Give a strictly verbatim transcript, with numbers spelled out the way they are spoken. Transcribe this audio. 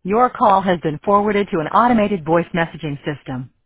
Your call has been forwarded to an automated voice messaging system.